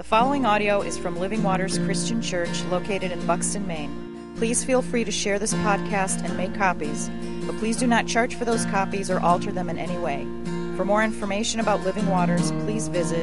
following audio is from Living Waters Christian Church located in Buxton, Maine. Please feel free to share this podcast and make copies, but please do not charge for those copies or alter them in any way. For more information about Living Waters, please visit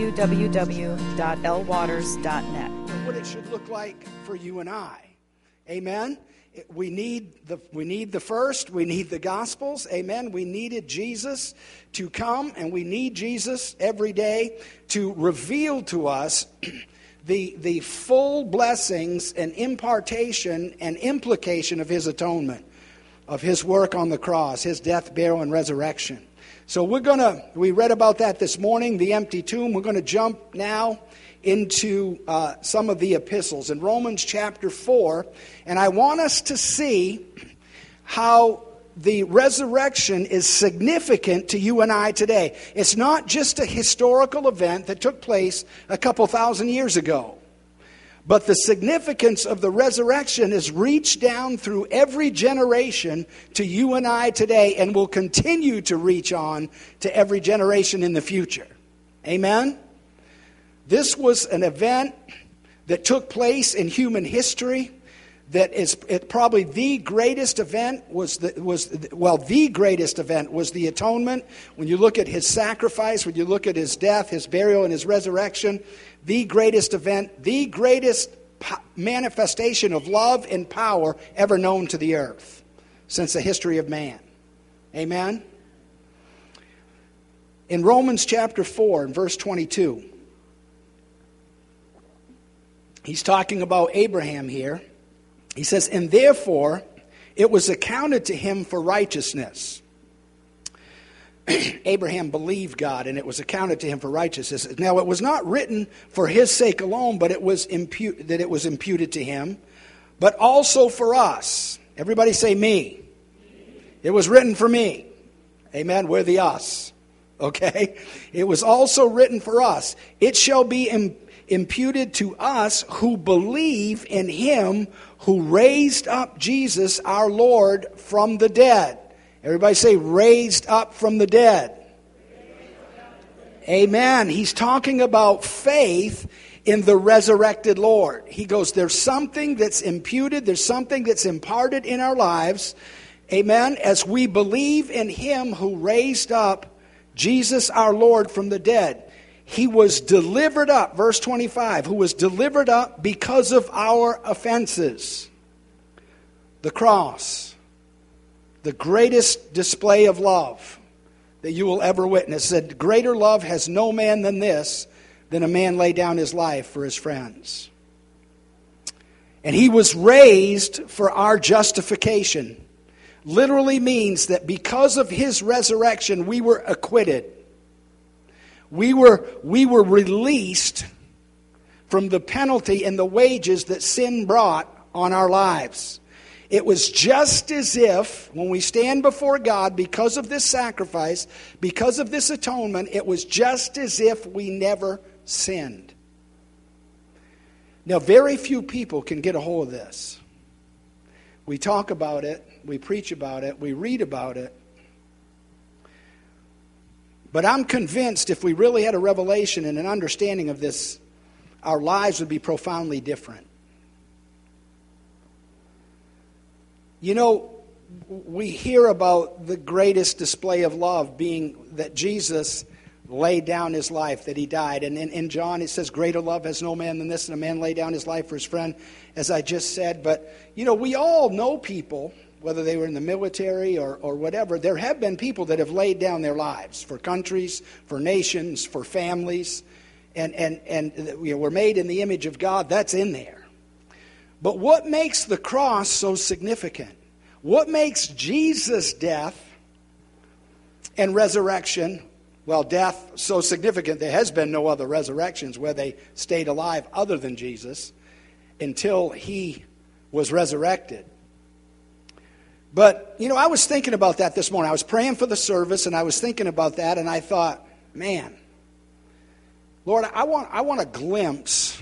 www.lwaters.net. What it should look like for you and I. Amen? We need the first. We need the Gospels. Amen? We needed Jesus to come, and we need Jesus every day to reveal to us the full blessings and impartation and implication of His atonement, of His work on the cross, His death, burial, and resurrection. So we read about that this morning, the empty tomb. We're going to jump now into some of the epistles in Romans chapter 4. And I want us to see how the resurrection is significant to you and I today. It's not just a historical event that took place a couple thousand years ago. But the significance of the resurrection is reached down through every generation to you and I today, and will continue to reach on to every generation in the future. Amen? This was an event that took place in human history that is probably the greatest event the greatest event was the atonement. When you look at His sacrifice, when you look at His death, His burial, and His resurrection, the greatest event, the greatest manifestation of love and power ever known to the earth since the history of man. Amen? In Romans chapter 4 and verse 22, he's talking about Abraham here. He says, "And therefore it was accounted to him for righteousness." Abraham believed God, and it was accounted to him for righteousness. Now, it was not written for his sake alone, but it was imputed to him, but also for us. Everybody say me. It was written for me. Amen. We're the us. Okay? It was also written for us. It shall be imputed to us who believe in Him who raised up Jesus our Lord from the dead. Everybody say, raised up from the dead. Amen. He's talking about faith in the resurrected Lord. He goes, there's something that's imputed, there's something that's imparted in our lives. Amen. As we believe in Him who raised up Jesus our Lord from the dead. He was delivered up, verse 25, who was delivered up because of our offenses. The cross. The greatest display of love that you will ever witness. Said, greater love has no man than this, than a man lay down his life for his friends. And He was raised for our justification. Literally means that because of His resurrection, we were acquitted. We were released from the penalty and the wages that sin brought on our lives. It was just as if, when we stand before God, because of this sacrifice, because of this atonement, it was just as if we never sinned. Now, very few people can get a hold of this. We talk about it, we preach about it, we read about it. But I'm convinced if we really had a revelation and an understanding of this, our lives would be profoundly different. You know, we hear about the greatest display of love being that Jesus laid down His life, that He died. And in John it says, greater love has no man than this, and a man lay down his life for his friend, as I just said. But, you know, we all know people, whether they were in the military or whatever, there have been people that have laid down their lives for countries, for nations, for families, and you know, we're made in the image of God. That's in there. But what makes the cross so significant? What makes Jesus' death and resurrection, well, death so significant, there has been no other resurrections where they stayed alive other than Jesus until He was resurrected. But, you know, I was thinking about that this morning. I was praying for the service, and I was thinking about that, and I thought, man, Lord, I want a glimpse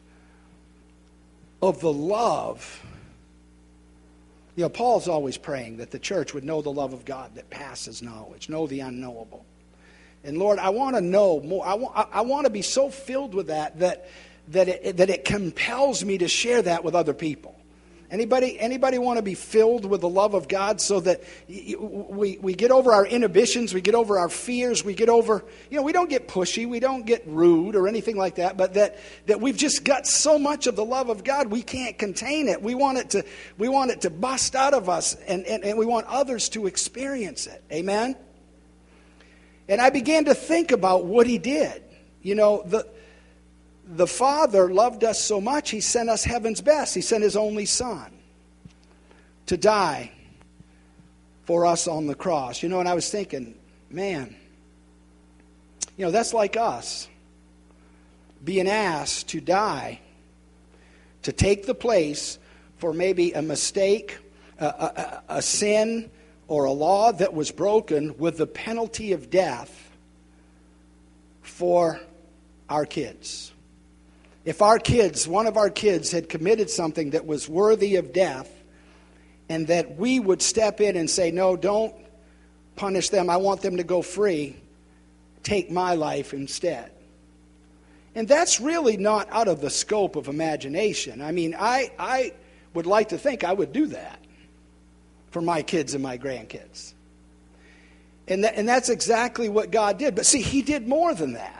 of the love. You know, Paul's always praying that the church would know the love of God that passes knowledge, know the unknowable. And Lord, I want to know more. I want to be so filled with that it compels me to share that with other people. Anybody want to be filled with the love of God so that we get over our inhibitions, we get over our fears, we get over, we don't get pushy, we don't get rude or anything like that, but that we've just got so much of the love of God we can't contain it. We want it to bust out of us, and we want others to experience it. Amen? And I began to think about what he did. The Father loved us so much, he sent us heaven's best. He sent his only Son to die for us on the cross. And I was thinking, man, that's like us being asked to die, to take the place for maybe a mistake, a sin, or a law that was broken with the penalty of death for our kids. If one of our kids had committed something that was worthy of death, and that we would step in and say, no, don't punish them, I want them to go free, take my life instead. And that's really not out of the scope of imagination. I mean, I would like to think I would do that for my kids and my grandkids. And that's exactly what God did. But see, he did more than that.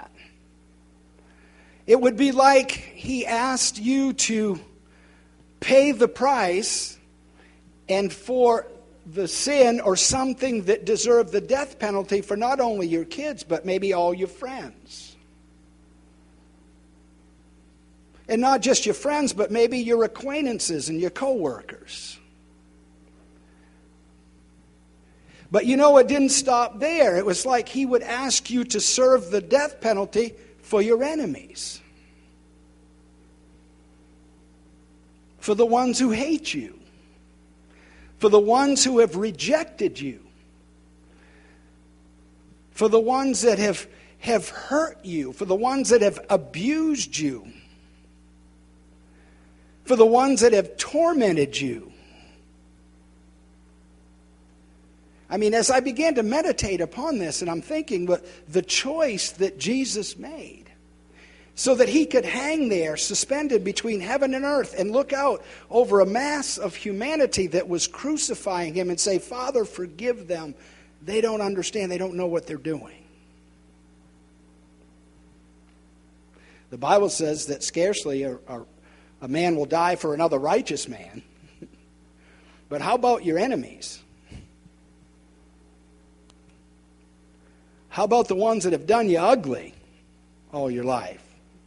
It would be like he asked you to pay the price, and for the sin or something that deserved the death penalty for not only your kids, but maybe all your friends. And not just your friends, but maybe your acquaintances and your co-workers. But it didn't stop there. It was like he would ask you to serve the death penalty for your enemies. For the ones who hate you. For the ones who have rejected you. For the ones that have hurt you. For the ones that have abused you. For the ones that have tormented you. I mean, as I began to meditate upon this, and I'm thinking, but the choice that Jesus made, so that he could hang there suspended between heaven and earth and look out over a mass of humanity that was crucifying him and say, Father, forgive them. They don't understand. They don't know what they're doing. The Bible says that scarcely a man will die for another righteous man. But how about your enemies? How about the ones that have done you ugly all your life?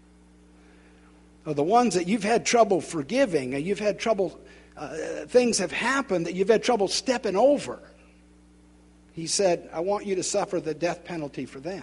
Or the ones that you've had trouble forgiving, and you've had trouble, things have happened that you've had trouble stepping over. He said, I want you to suffer the death penalty for them.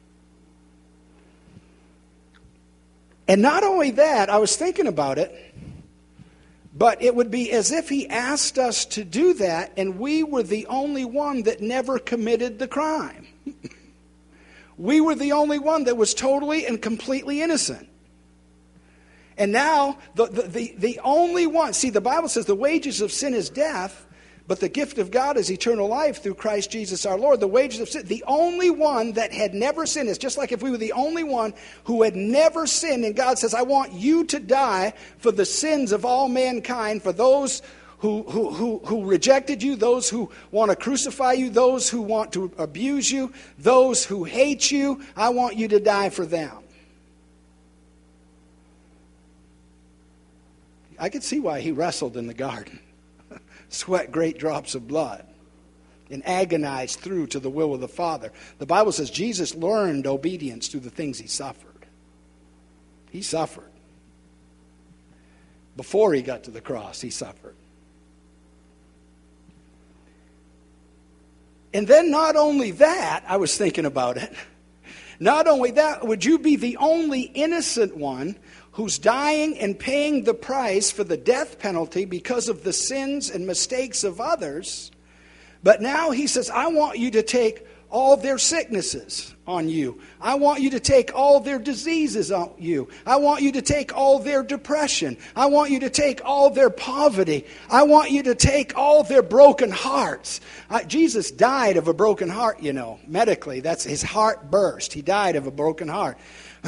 And not only that, I was thinking about it, but it would be as if he asked us to do that, and we were the only one that never committed the crime. We were the only one that was totally and completely innocent. And now, the only one, see, the Bible says the wages of sin is death, but the gift of God is eternal life through Christ Jesus our Lord. The wages of sin, the only one that had never sinned, is just like if we were the only one who had never sinned, and God says, I want you to die for the sins of all mankind, for those who rejected you, those who want to crucify you, those who want to abuse you, those who hate you. I want you to die for them. I could see why he wrestled in the garden, sweat great drops of blood, and agonized through to the will of the Father. The Bible says Jesus learned obedience through the things he suffered. He suffered. Before he got to the cross, he suffered. And then not only that, I was thinking about it, not only that, would you be the only innocent one who's dying and paying the price for the death penalty because of the sins and mistakes of others? But now he says, I want you to take all their sicknesses on you. I want you to take all their diseases on you. I want you to take all their depression. I want you to take all their poverty. I want you to take all their broken hearts. Jesus died of a broken heart, you know, medically. That's his heart burst. He died of a broken heart.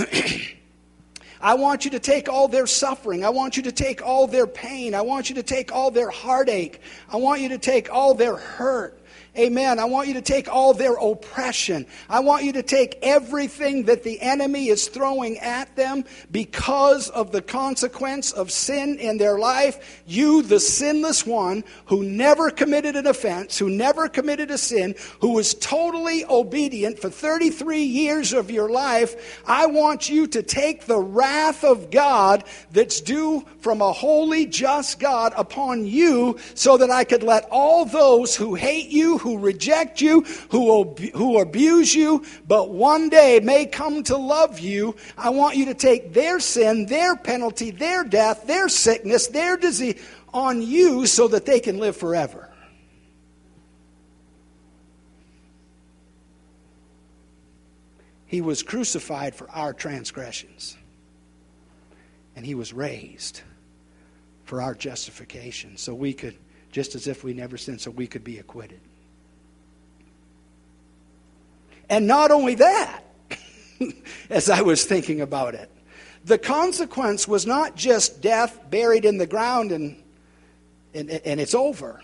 I want you to take all their suffering. I want you to take all their pain. I want you to take all their heartache. I want you to take all their hurt. Amen. I want you to take all their oppression. I want you to take everything that the enemy is throwing at them because of the consequence of sin in their life. You, the sinless one, who never committed an offense, who never committed a sin, who was totally obedient for 33 years of your life, I want you to take the wrath of God that's due from a holy, just God upon you, so that I could let all those who hate you, who reject you, who abuse you, but one day may come to love you. I want you to take their sin, their penalty, their death, their sickness, their disease on you so that they can live forever. He was crucified for our transgressions, and he was raised for our justification, so we could, just as if we never sinned, so we could be acquitted. And not only that, as I was thinking about it, the consequence was not just death buried in the ground and it's over.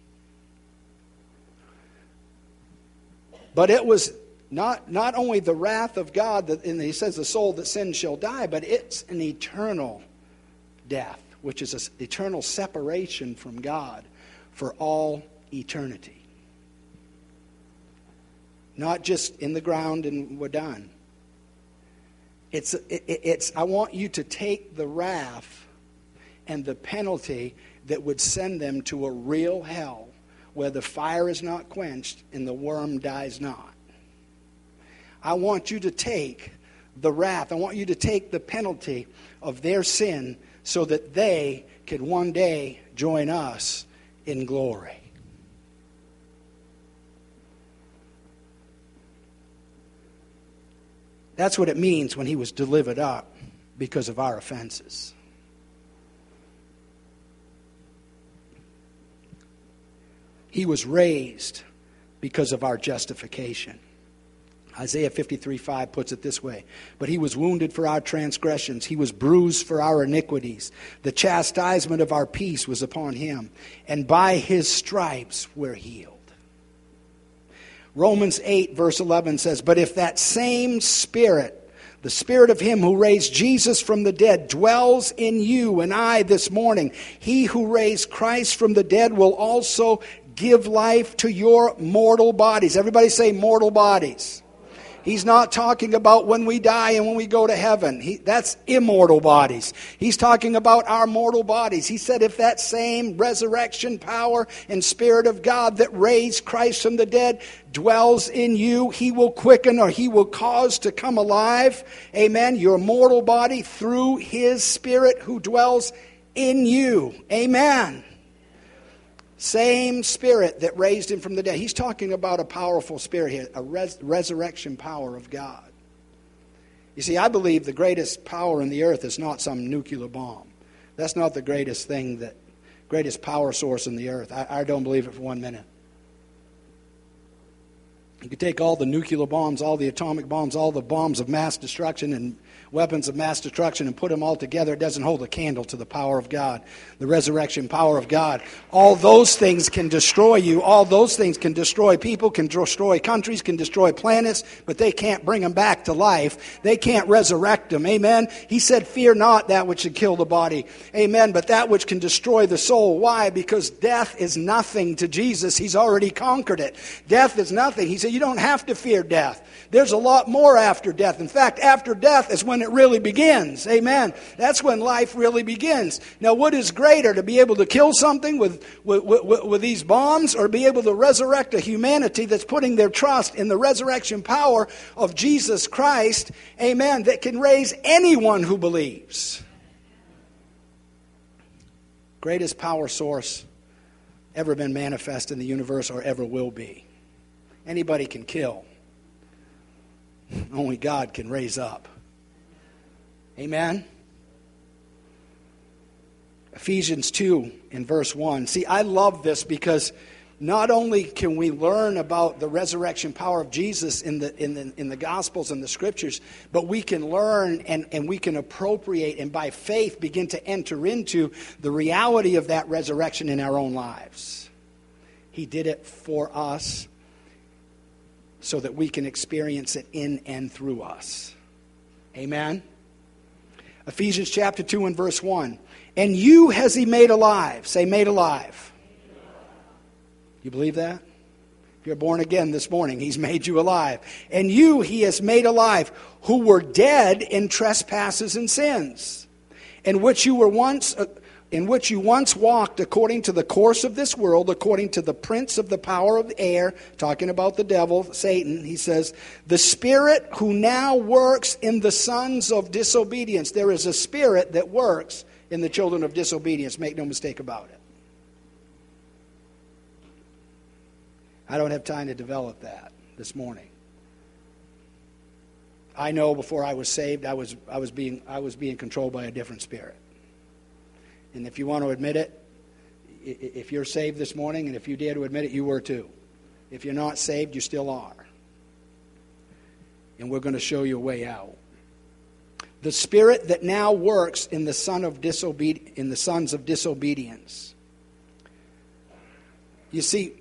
But it was not only the wrath of God, and he says the soul that sins shall die, but it's an eternal death, which is an eternal separation from God for all eternity. Not just in the ground and we're done. It's I want you to take the wrath and the penalty that would send them to a real hell where the fire is not quenched and the worm dies not. I want you to take the wrath. I want you to take the penalty of their sin so that they could one day join us in glory. That's what it means when he was delivered up because of our offenses. He was raised because of our justification. Isaiah 53:5 puts it this way: but he was wounded for our transgressions, he was bruised for our iniquities. The chastisement of our peace was upon him, and by his stripes we're healed. Romans 8 verse 11 says, but if that same Spirit, the Spirit of him who raised Jesus from the dead, dwells in you and I this morning, he who raised Christ from the dead will also give life to your mortal bodies. Everybody say mortal bodies. He's not talking about when we die and when we go to heaven. That's immortal bodies. He's talking about our mortal bodies. He said if that same resurrection power and Spirit of God that raised Christ from the dead dwells in you, he will quicken, or he will cause to come alive, amen, your mortal body through his Spirit who dwells in you. Amen. Same Spirit that raised him from the dead. He's talking about a powerful Spirit here, a resurrection power of God. You see, I believe the greatest power in the earth is not some nuclear bomb. That's not the greatest power source in the earth. I don't believe it for 1 minute. You could take all the nuclear bombs, all the atomic bombs, all the bombs of mass destruction and weapons of mass destruction and put them all together. It doesn't hold a candle to the power of God, the resurrection power of God. All those things can destroy you. All those things can destroy people, can destroy countries, can destroy planets, but they can't bring them back to life. They can't resurrect them. Amen. He said, fear not that which should kill the body. Amen. But that which can destroy the soul. Why? Because death is nothing to Jesus. He's already conquered it. Death is nothing. He said, you don't have to fear death. There's a lot more after death. In fact, after death is when it really begins. Amen. That's when life really begins. Now, what is greater, to be able to kill something with these bombs, or be able to resurrect a humanity that's putting their trust in the resurrection power of Jesus Christ, amen, that can raise anyone who believes? Greatest power source ever been manifest in the universe or ever will be. Anybody can kill. Only God can raise up. Amen? Ephesians 2 in verse 1. See, I love this because not only can we learn about the resurrection power of Jesus in the Gospels and the Scriptures, but we can learn and we can appropriate and by faith begin to enter into the reality of that resurrection in our own lives. He did it for us so that we can experience it in and through us. Amen? Ephesians chapter 2 and verse 1. And you has he made alive. Say, made alive. You believe that? If you're born again this morning, he's made you alive. And you he has made alive, who were dead in trespasses and sins, in which you once walked according to the course of this world, according to the prince of the power of the air, talking about the devil, Satan. He says, the spirit who now works in the sons of disobedience. There is a spirit that works in the children of disobedience. Make no mistake about it. I don't have time to develop that this morning. I know before I was saved, I was being controlled by a different spirit. And if you want to admit it, if you're saved this morning, and if you dare to admit it, you were too. If you're not saved, you still are. And we're going to show you a way out. The spirit that now works in the sons of disobedience. You see,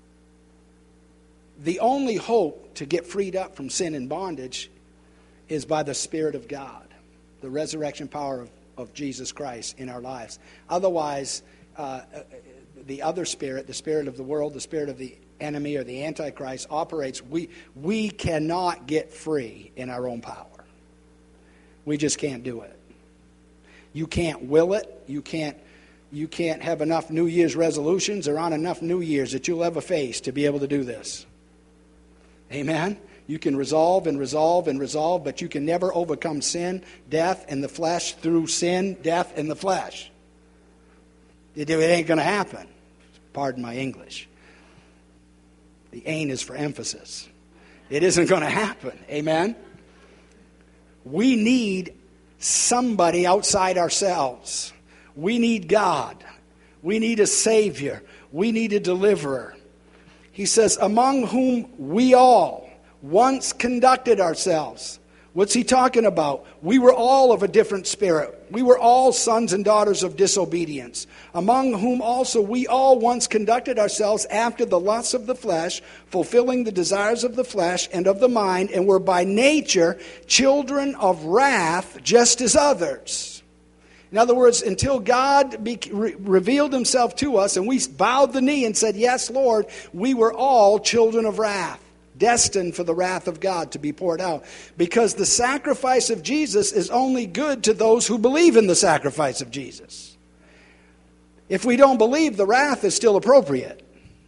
the only hope to get freed up from sin and bondage is by the Spirit of God, the resurrection power of Jesus Christ in our lives. Otherwise, the other spirit, the spirit of the world, the spirit of the enemy or the Antichrist operates. We cannot get free in our own power. We just can't do it. You can't will it. You can't have enough New Year's resolutions or on enough New Year's that you'll ever face to be able to do this. Amen? You can resolve and resolve and resolve, but you can never overcome sin, death, and the flesh through sin, death, and the flesh. It ain't going to happen. Pardon my English. The ain't is for emphasis. It isn't going to happen. Amen? We need somebody outside ourselves. We need God. We need a Savior. We need a deliverer. He says, among whom we all once conducted ourselves. What's he talking about? We were all of a different spirit. We were all sons and daughters of disobedience. Among whom also we all once conducted ourselves after the lusts of the flesh, fulfilling the desires of the flesh and of the mind, and were by nature children of wrath, just as others. In other words, until God revealed himself to us and we bowed the knee and said, yes, Lord, we were all children of wrath, destined for the wrath of God to be poured out. Because the sacrifice of Jesus is only good to those who believe in the sacrifice of Jesus. If we don't believe, the wrath is still appropriate.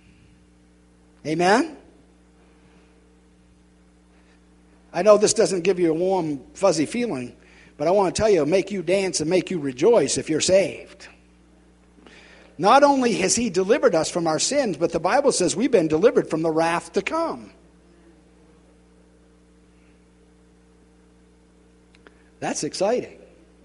Amen? I know this doesn't give you a warm, fuzzy feeling, but I want to tell you, it'll make you dance and make you rejoice if you're saved. Not only has he delivered us from our sins, but the Bible says we've been delivered from the wrath to come. That's exciting.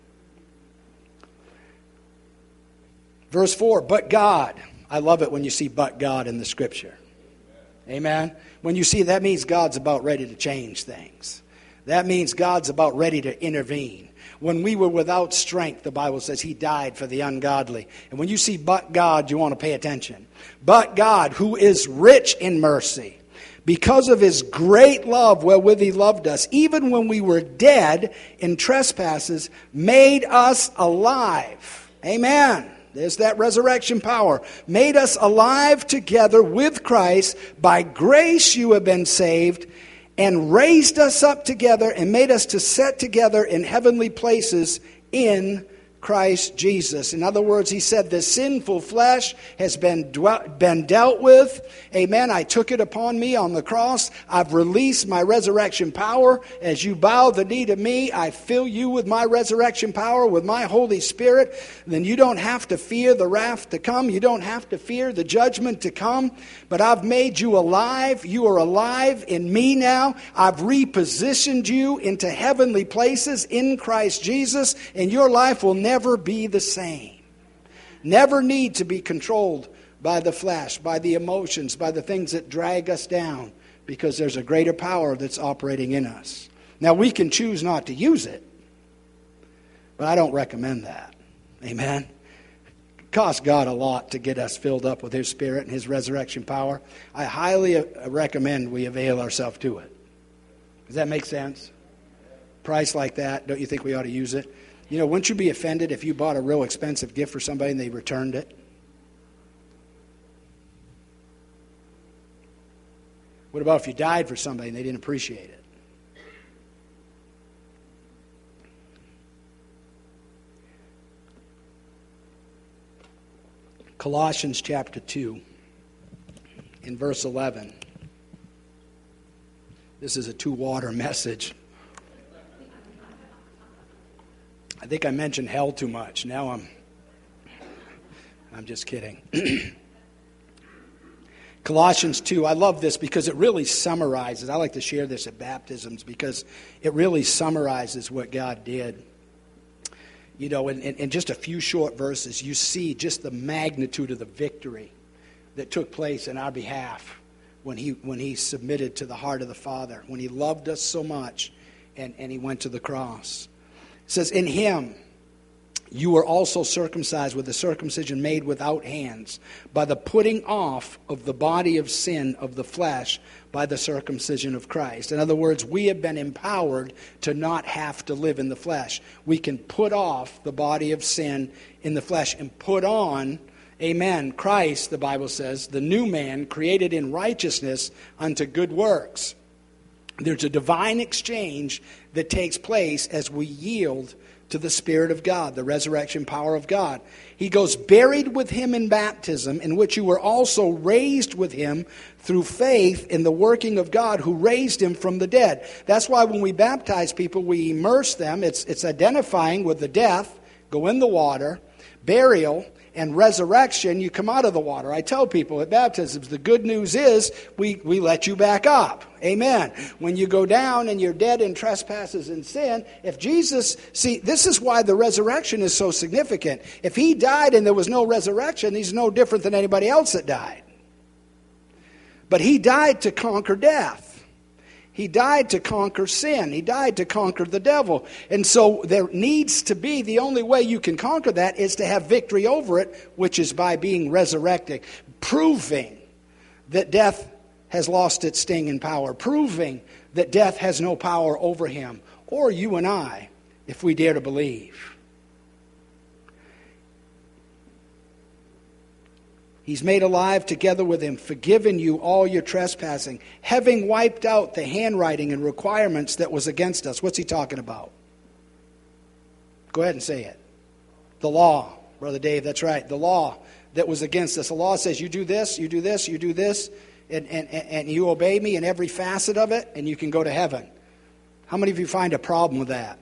Verse 4, but God. I love it when you see but God in the Scripture. Amen? When you see that means God's about ready to change things. That means God's about ready to intervene. When we were without strength, the Bible says he died for the ungodly. And when you see but God, you want to pay attention. But God, who is rich in mercy, because of his great love wherewith he loved us, even when we were dead in trespasses, made us alive. Amen. There's that resurrection power. Made us alive together with Christ. By grace you have been saved, and raised us up together and made us to sit together in heavenly places in Christ Jesus. In other words, he said, the sinful flesh has been dealt with. Amen. I took it upon me on the cross. I've released my resurrection power. As you bow the knee to me, I fill you with my resurrection power, with my Holy Spirit. Then you don't have to fear the wrath to come. You don't have to fear the judgment to come. But I've made you alive. You are alive in me now. I've repositioned you into heavenly places in Christ Jesus, and your life will never be the same. Never need to be controlled by the flesh, by the emotions, by the things that drag us down, because there's a greater power that's operating in us. Now, we can choose not to use it, but I don't recommend that. Amen? It costs God a lot to get us filled up with His Spirit and His resurrection power. I highly recommend we avail ourselves to it. Does that make sense? Price like that, don't you think we ought to use it? You know, wouldn't you be offended if you bought a real expensive gift for somebody and they returned it? What about if you died for somebody and they didn't appreciate it? Colossians chapter 2, in verse 11. This is a two-water message. I think I mentioned hell too much. Now I'm just kidding. Colossians 2, I love this because it really summarizes. I like to share this at baptisms because it really summarizes what God did. You know, in just a few short verses, you see just the magnitude of the victory that took place in our behalf when he submitted to the heart of the Father, when he loved us so much and he went to the cross. It says, in him you were also circumcised with a circumcision made without hands, by the putting off of the body of sin of the flesh by the circumcision of Christ. In other words, we have been empowered to not have to live in the flesh. We can put off the body of sin in the flesh and put on, amen, Christ, the Bible says, the new man created in righteousness unto good works. There's a divine exchange that takes place as we yield to the Spirit of God, the resurrection power of God. He goes, buried with him in baptism, in which you were also raised with him through faith in the working of God who raised him from the dead. That's why when we baptize people, we immerse them. It's identifying with the death, go in the water, burial, and resurrection, you come out of the water. I tell people at baptisms, the good news is we let you back up. Amen. When you go down and you're dead in trespasses and sin, if Jesus, see, this is why the resurrection is so significant. If he died and there was no resurrection, he's no different than anybody else that died. But he died to conquer death. He died to conquer sin. He died to conquer the devil. And so there needs to be, the only way you can conquer that is to have victory over it, which is by being resurrected, proving that death has lost its sting and power, proving that death has no power over him, or you and I, if we dare to believe. He's made alive together with him, forgiven you all your trespassing, having wiped out the handwriting and requirements that was against us. What's he talking about? Go ahead and say it. The law, Brother Dave, that's right. The law that was against us. The law says you do this, you do this, you do this, and you obey me in every facet of it, and you can go to heaven. How many of you find a problem with that?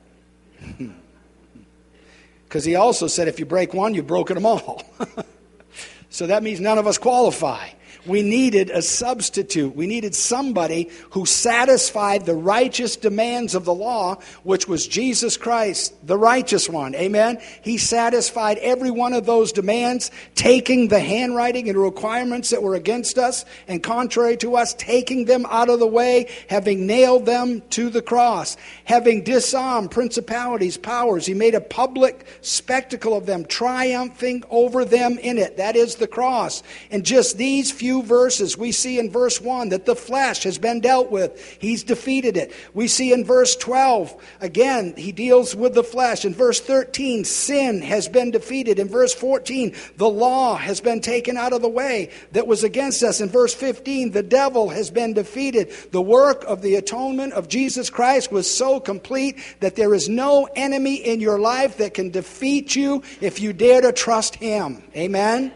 Because he also said if you break one, you've broken them all. So that means none of us qualify. We needed a substitute. We needed somebody who satisfied the righteous demands of the law, which was Jesus Christ, the righteous one. Amen? He satisfied every one of those demands, taking the handwriting and requirements that were against us and contrary to us, taking them out of the way, having nailed them to the cross, having disarmed principalities, powers. He made a public spectacle of them, triumphing over them in it. That is the cross. And just these few few verses, we see in verse 1 that the flesh has been dealt with. He's defeated it. We see in verse 12, again, he deals with the flesh. In verse 13, sin has been defeated. In verse 14, the law has been taken out of the way that was against us. In verse 15, the devil has been defeated. The work of the atonement of Jesus Christ was so complete that there is no enemy in your life that can defeat you if you dare to trust him. Amen?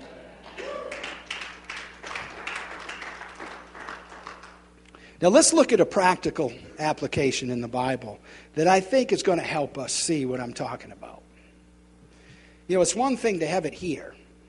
Now let's look at a practical application in the Bible that I think is going to help us see what I'm talking about. You know, it's one thing to have it here.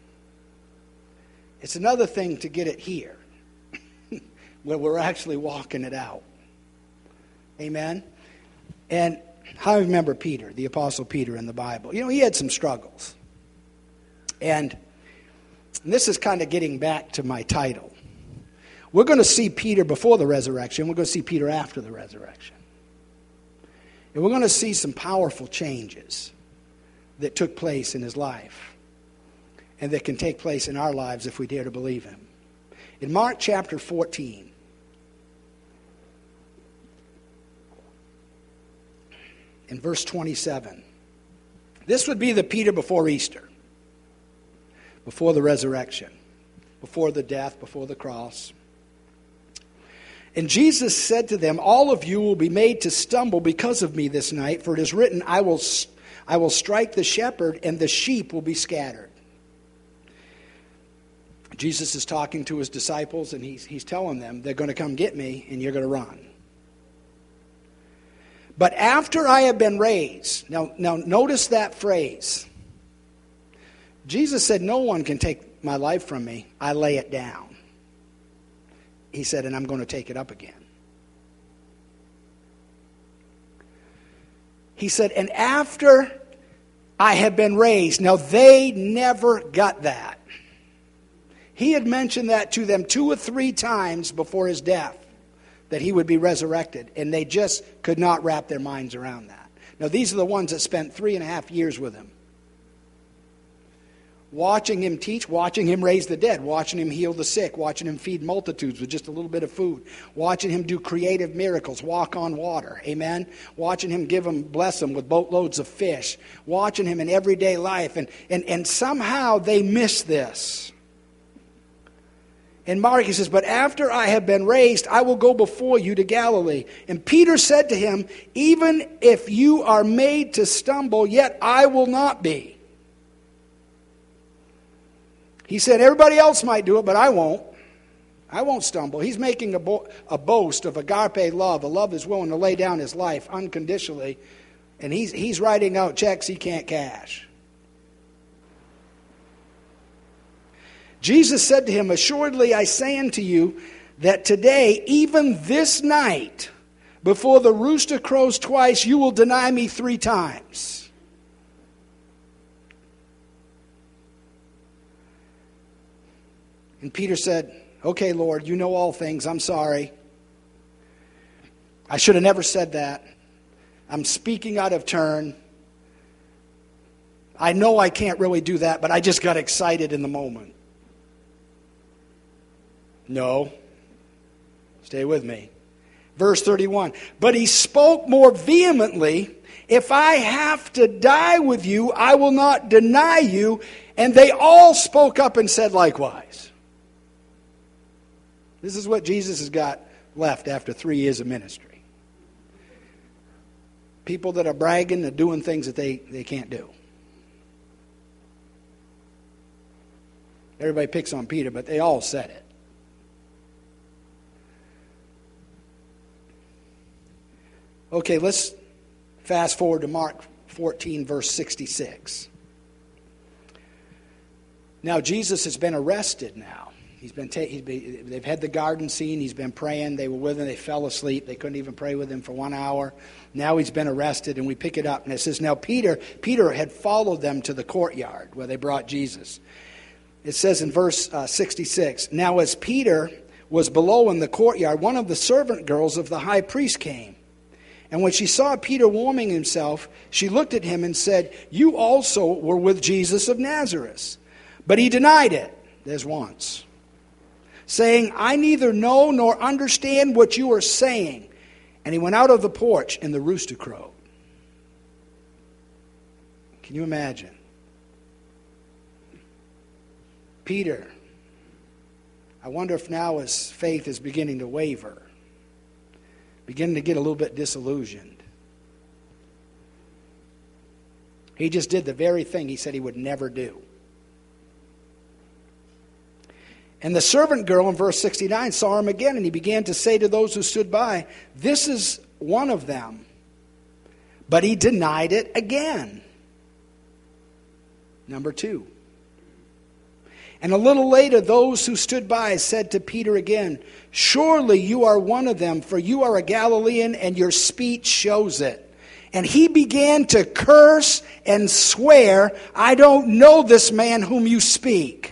It's another thing to get it here, where we're actually walking it out. Amen? And I remember Peter, the Apostle Peter in the Bible. You know, he had some struggles. And this is kind of getting back to my title. We're going to see Peter before the resurrection. We're going to see Peter after the resurrection. And we're going to see some powerful changes that took place in his life and that can take place in our lives if we dare to believe him. In Mark chapter 14, in verse 27, this would be the Peter before Easter, before the resurrection, before the death, before the cross. And Jesus said to them, all of you will be made to stumble because of me this night, for it is written, I will strike the shepherd, and the sheep will be scattered. Jesus is talking to his disciples, and he's telling them, they're going to come get me, and you're going to run. But after I have been raised, now notice that phrase. Jesus said, no one can take my life from me. I lay it down. He said, and I'm going to take it up again. He said, and after I have been raised. Now, they never got that. He had mentioned that to them 2 or 3 times before his death, that he would be resurrected, and they just could not wrap their minds around that. Now, these are the ones that spent 3.5 years with him. Watching him teach, watching him raise the dead, watching him heal the sick, watching him feed multitudes with just a little bit of food, watching him do creative miracles, walk on water, amen? Watching him bless them with boatloads of fish, watching him in everyday life, and somehow they miss this. In Mark, he says, but after I have been raised, I will go before you to Galilee. And Peter said to him, even if you are made to stumble, yet I will not be. He said, everybody else might do it, but I won't. I won't stumble. He's making a boast of agape love, a love that's willing to lay down his life unconditionally. And he's writing out checks he can't cash. Jesus said to him, assuredly I say unto you that today, even this night, before the rooster crows twice, you will deny me 3 times. And Peter said, okay, Lord, you know all things. I'm sorry. I should have never said that. I'm speaking out of turn. I know I can't really do that, but I just got excited in the moment. No. Stay with me. Verse 31. But he spoke more vehemently, if I have to die with you, I will not deny you. And they all spoke up and said likewise. This is what Jesus has got left after 3 years of ministry. People that are bragging and doing things that they can't do. Everybody picks on Peter, but they all said it. Okay, let's fast forward to Mark 14, verse 66. Now, Jesus has been arrested now. They've had the garden scene. He's been praying. They were with him. They fell asleep. They couldn't even pray with him for 1 hour. Now he's been arrested, and we pick it up. And it says, now Peter had followed them to the courtyard where they brought Jesus. It says in verse 66, now as Peter was below in the courtyard, one of the servant girls of the high priest came. And when she saw Peter warming himself, she looked at him and said, you also were with Jesus of Nazareth. But he denied it. There's once. saying, I neither know nor understand what you are saying. And he went out of the porch, and the rooster crowed. Can you imagine? Peter, I wonder if now his faith is beginning to waver, beginning to get a little bit disillusioned. He just did the very thing he said he would never do. And the servant girl in verse 69 saw him again, and he began to say to those who stood by, this is one of them. But he denied it again. Number 2. And a little later, those who stood by said to Peter again, surely you are one of them, for you are a Galilean, and your speech shows it. And he began to curse and swear, I don't know this man whom you speak.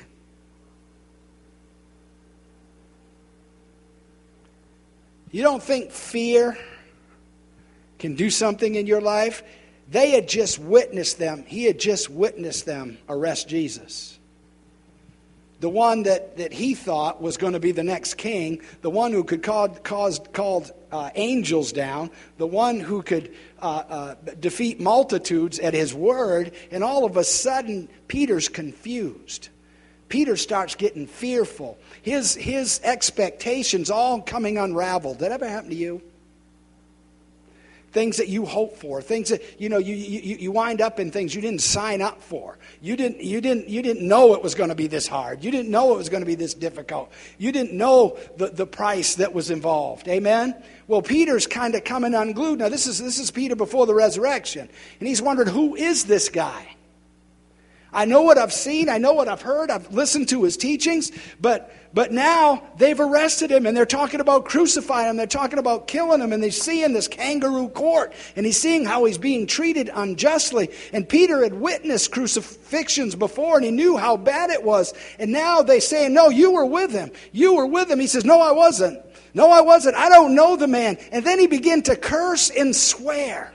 You don't think fear can do something in your life? They had just witnessed them. He had just witnessed them arrest Jesus. The one that he thought was going to be the next king, the one who could call angels down, the one who could defeat multitudes at his word, and all of a sudden, Peter's confused. Peter starts getting fearful. His expectations all coming unraveled. Did that ever happen to you? Things that you hope for, things that you wind up in things you didn't sign up for. You didn't know it was going to be this hard. You didn't know it was going to be this difficult. You didn't know the price that was involved. Amen. Well, Peter's kind of coming unglued. Now this is Peter before the resurrection, and he's wondered, who is this guy? I know what I've seen. I know what I've heard. I've listened to his teachings. But now they've arrested him, and they're talking about crucifying him. They're talking about killing him, and they're seeing this kangaroo court, and he's seeing how he's being treated unjustly. And Peter had witnessed crucifixions before, and he knew how bad it was. And now they say, no, you were with him. You were with him. He says, no, I wasn't. No, I wasn't. I don't know the man. And then he began to curse and swear.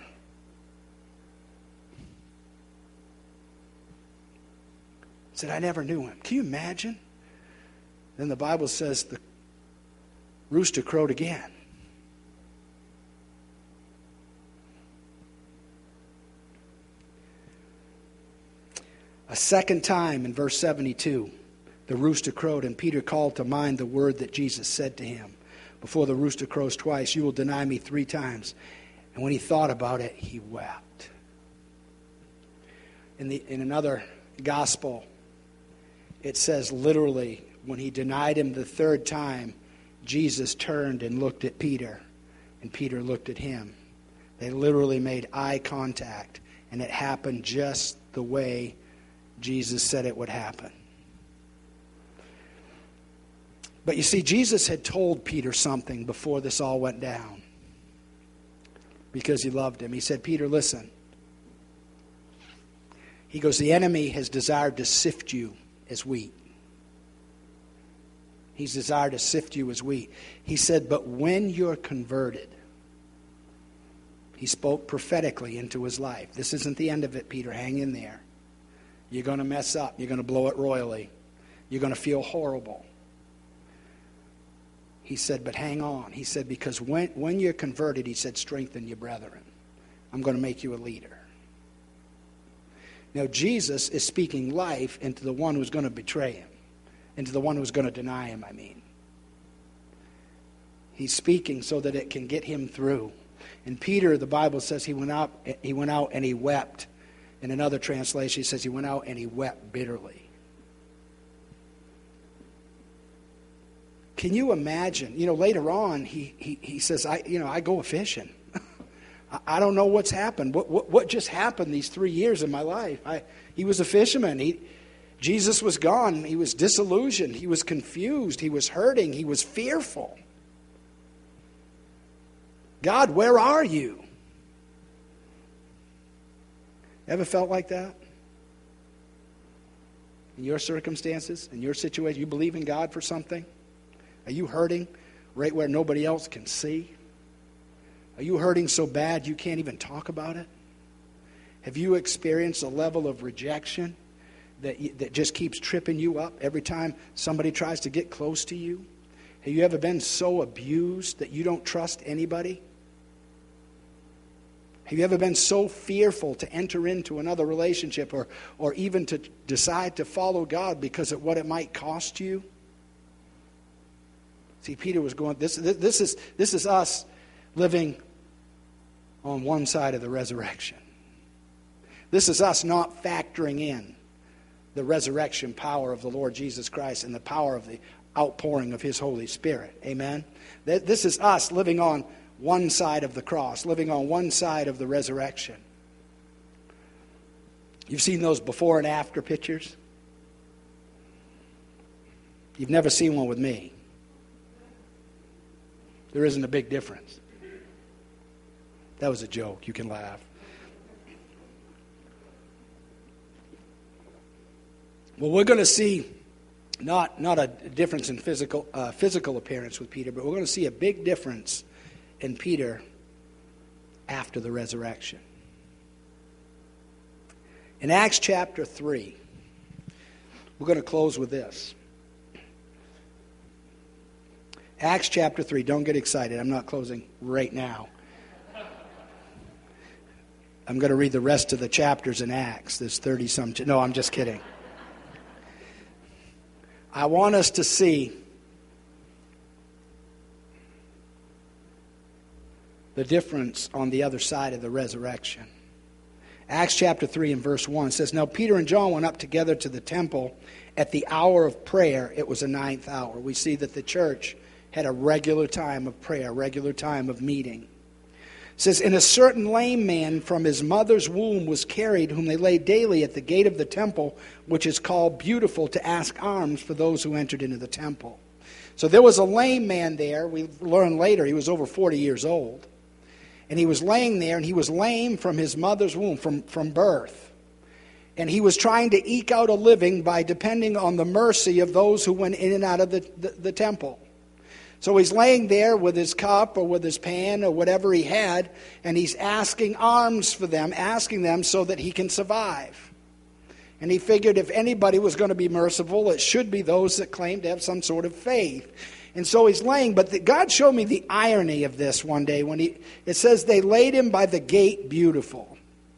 Said, I never knew him. Can you imagine? Then the Bible says the rooster crowed again. A second time in verse 72, the rooster crowed, and Peter called to mind the word that Jesus said to him. Before the rooster crows twice, you will deny me 3 times. And when he thought about it, he wept. In another gospel, it says literally, when he denied him the 3rd time, Jesus turned and looked at Peter, and Peter looked at him. They literally made eye contact, and it happened just the way Jesus said it would happen. But you see, Jesus had told Peter something before this all went down, because he loved him. He said, Peter, listen. He goes, the enemy has desired to sift you as wheat. He's desired to sift you as wheat. He said, but when you're converted, he spoke prophetically into his life. This isn't the end of it, Peter. Hang in there. You're going to mess up. You're going to blow it royally. You're going to feel horrible. He said, but hang on. He said, because when you're converted, he said, strengthen your brethren. I'm going to make you a leader. Now, Jesus is speaking life into the one who's going to betray him, into the one who's going to deny him, I mean. He's speaking so that it can get him through. And Peter, the Bible says he went out and he wept. In another translation, he says he went out and he wept bitterly. Can you imagine? Later on, he says, I go fishing. I don't know what's happened. What just happened these 3 years of my life? He was a fisherman. Jesus was gone. He was disillusioned. He was confused. He was hurting. He was fearful. God, where are you? Ever felt like that? In your circumstances, in your situation, you believe in God for something? Are you hurting right where nobody else can see? Are you hurting so bad you can't even talk about it? Have you experienced a level of rejection that just keeps tripping you up every time somebody tries to get close to you? Have you ever been so abused that you don't trust anybody? Have you ever been so fearful to enter into another relationship or even to decide to follow God because of what it might cost you? See, Peter was going, this is us living on one side of the resurrection. This is us not factoring in the resurrection power of the Lord Jesus Christ and the power of the outpouring of His Holy Spirit. Amen? This is us living on one side of the cross, living on one side of the resurrection. You've seen those before and after pictures? You've never seen one with me. There isn't a big difference. That was a joke. You can laugh. Well, we're going to see not a difference in physical appearance with Peter, but we're going to see a big difference in Peter after the resurrection. In Acts chapter 3, we're going to close with this. Acts chapter 3. Don't get excited. I'm not closing right now. I'm going to read the rest of the chapters in Acts. There's 30-some. No, I'm just kidding. I want us to see the difference on the other side of the resurrection. Acts chapter 3 and verse 1 says, Now Peter and John went up together to the temple at the hour of prayer. It was the 9th hour. We see that the church had a regular time of prayer, regular time of meeting. It says, And a certain lame man from his mother's womb was carried, whom they laid daily at the gate of the temple, which is called Beautiful, to ask alms for those who entered into the temple. So there was a lame man there. We learn later he was over 40 years old. And he was laying there, and he was lame from his mother's womb, from birth. And he was trying to eke out a living by depending on the mercy of those who went in and out of the temple. So he's laying there with his cup or with his pan or whatever he had, and he's asking alms for them, asking them so that he can survive. And he figured if anybody was going to be merciful, it should be those that claim to have some sort of faith. And so he's laying, but God showed me the irony of this one day when it says they laid him by the gate Beautiful.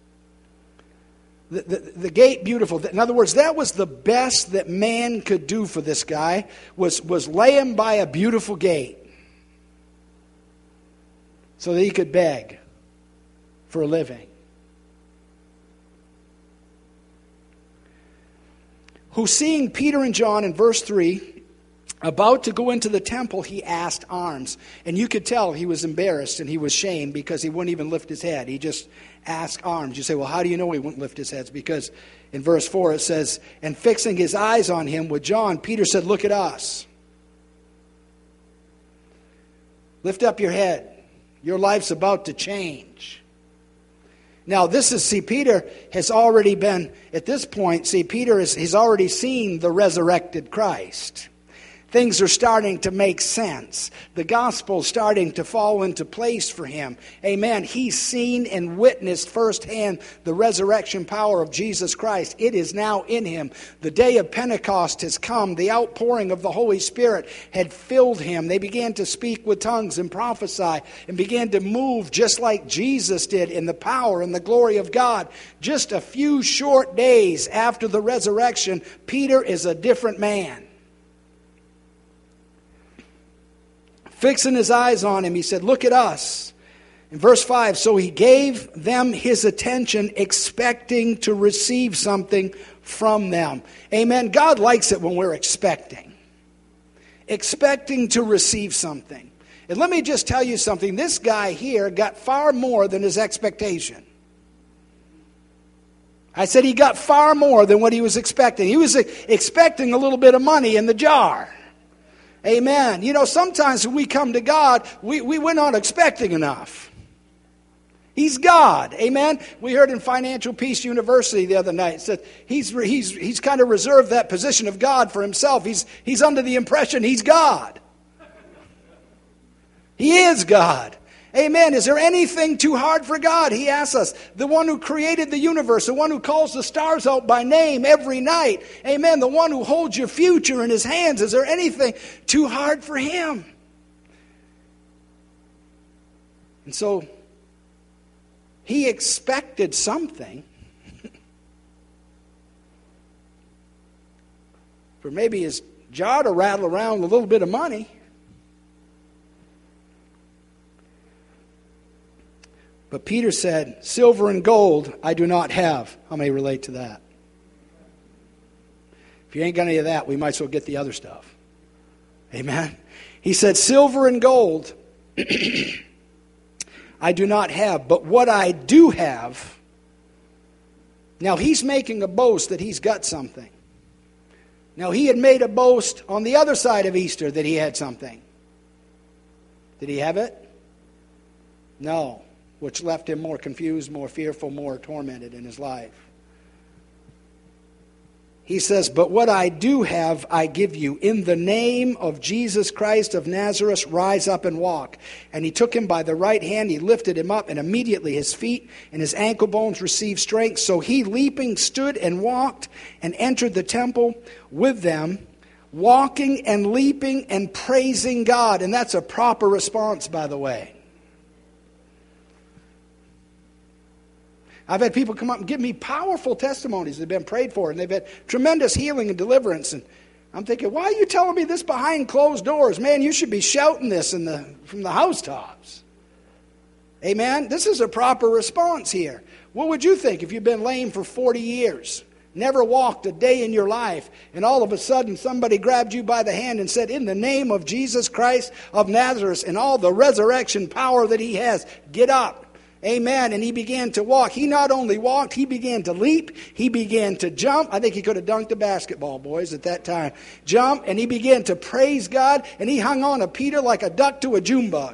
The gate Beautiful. In other words, that was the best that man could do for this guy, was lay him by a beautiful gate so that he could beg for a living. Who, seeing Peter and John in verse 3, about to go into the temple, he asked alms. And you could tell he was embarrassed and he was shamed because he wouldn't even lift his head. He just asked alms. You say, well, how do you know he wouldn't lift his head? Because in verse 4 it says, And fixing his eyes on him with John, Peter said, Look at us. Lift up your head. Your life's about to change. Now Peter has already been, at this point, he's already seen the resurrected Christ. Things are starting to make sense. The gospel's starting to fall into place for him. Amen. He's seen and witnessed firsthand the resurrection power of Jesus Christ. It is now in him. The day of Pentecost has come. The outpouring of the Holy Spirit had filled him. They began to speak with tongues and prophesy and began to move just like Jesus did in the power and the glory of God. Just a few short days after the resurrection, Peter is a different man. Fixing his eyes on him, he said, Look at us. In verse 5, so he gave them his attention, expecting to receive something from them. Amen. God likes it when we're expecting to receive something. And let me just tell you something. This guy here got far more than his expectation. I said he got far more than what he was expecting. He was expecting a little bit of money in the jar. Amen. You know, sometimes when we come to God, we're not expecting enough. He's God. Amen. We heard in Financial Peace University the other night, it said he's kind of reserved that position of God for himself. He's under the impression he's God. He is God. Amen. Is there anything too hard for God? He asks us. The one who created the universe, the one who calls the stars out by name every night. Amen. The one who holds your future in his hands. Is there anything too hard for him? And so he expected something. For maybe his jar to rattle around with a little bit of money. But Peter said, silver and gold I do not have. How many relate to that? If you ain't got any of that, we might as well get the other stuff. Amen? He said, silver and gold I do not have, but what I do have. Now he's making a boast that he's got something. Now he had made a boast on the other side of Easter that he had something. Did he have it? No. Which left him more confused, more fearful, more tormented in his life. He says, but what I do have, I give you. In the name of Jesus Christ of Nazareth, rise up and walk. And he took him by the right hand, he lifted him up, and immediately his feet and his ankle bones received strength. So he, leaping, stood and walked and entered the temple with them, walking and leaping and praising God. And that's a proper response, by the way. I've had people come up and give me powerful testimonies. They've been prayed for, and they've had tremendous healing and deliverance. And I'm thinking, why are you telling me this behind closed doors? Man, you should be shouting this from the housetops. Amen? This is a proper response here. What would you think if you've been lame for 40 years, never walked a day in your life, and all of a sudden somebody grabbed you by the hand and said, in the name of Jesus Christ of Nazareth and all the resurrection power that he has, get up. Amen. And he began to walk. He not only walked, he began to leap. He began to jump. I think he could have dunked a basketball, boys, at that time. Jump, and he began to praise God, and he hung on to Peter like a duck to a June bug.